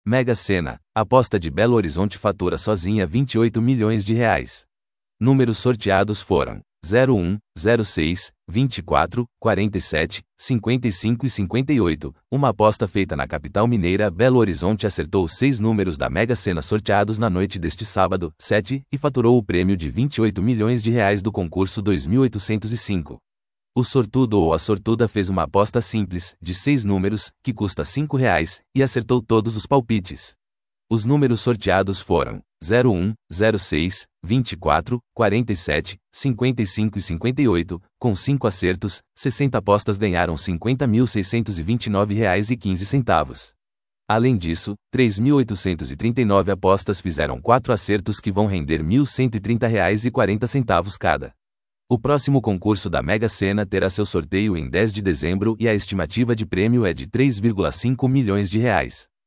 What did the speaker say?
Mega Sena, aposta de Belo Horizonte fatura sozinha R$28 milhões. Números sorteados foram 01, 06, 24, 47, 55 e 58. Uma aposta feita na capital mineira Belo Horizonte acertou os 6 números da Mega Sena sorteados na noite deste sábado, 7, e faturou o prêmio de R$28 milhões do concurso 2805. O sortudo ou a sortuda fez uma aposta simples, de 6 números, que custa R$5, e acertou todos os palpites. Os números sorteados foram 01, 06, 24, 47, 55 e 58, com 5 acertos, 60 apostas ganharam R$50.629,15. Além disso, 3.839 apostas fizeram 4 acertos que vão render R$1.130,40 cada. O próximo concurso da Mega Sena terá seu sorteio em 10 de dezembro e a estimativa de prêmio é de R$3,5 milhões.